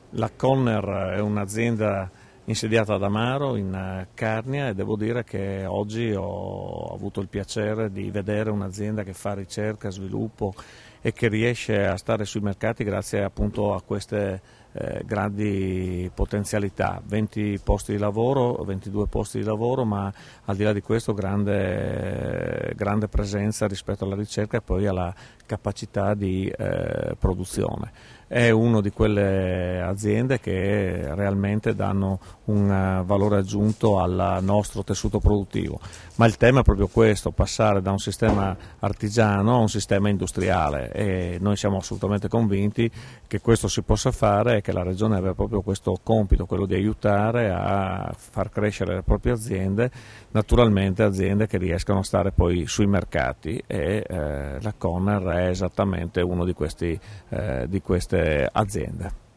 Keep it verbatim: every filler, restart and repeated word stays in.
La Conner è un'azienda insediata ad Amaro, in Carnia, e devo dire che oggi ho avuto il piacere di vedere un'azienda che fa ricerca, sviluppo e che riesce a stare sui mercati grazie appunto a queste eh, grandi potenzialità, venti posti di lavoro, ventidue posti di lavoro, ma al di là di questo grande, grande presenza rispetto alla ricerca e poi alla capacità di eh, produzione. È una di quelle aziende che realmente danno un valore aggiunto al nostro tessuto produttivo, ma il tema è proprio questo, passare da un sistema artigiano a un sistema industriale, e noi siamo assolutamente convinti che questo si possa fare e che la Regione abbia proprio questo compito, quello di aiutare a far crescere le proprie aziende, naturalmente aziende che riescano a stare poi sui mercati, e eh, la Conner è esattamente uno di questi eh, di queste aziende.